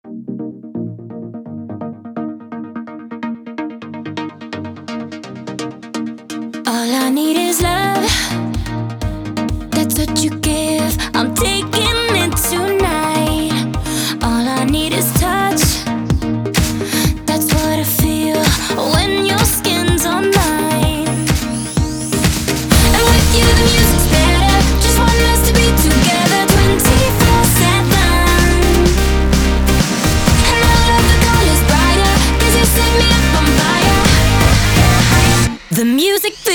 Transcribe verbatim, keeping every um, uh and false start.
All I need is love. That's what you give. I'm taking it tonight. All I need is touch. That's what I feel when your skin's on mine. And with you the music's better. Just want us to be together twenty-four seven. And I love the colors brighter, 'cause you set me up on fire. The music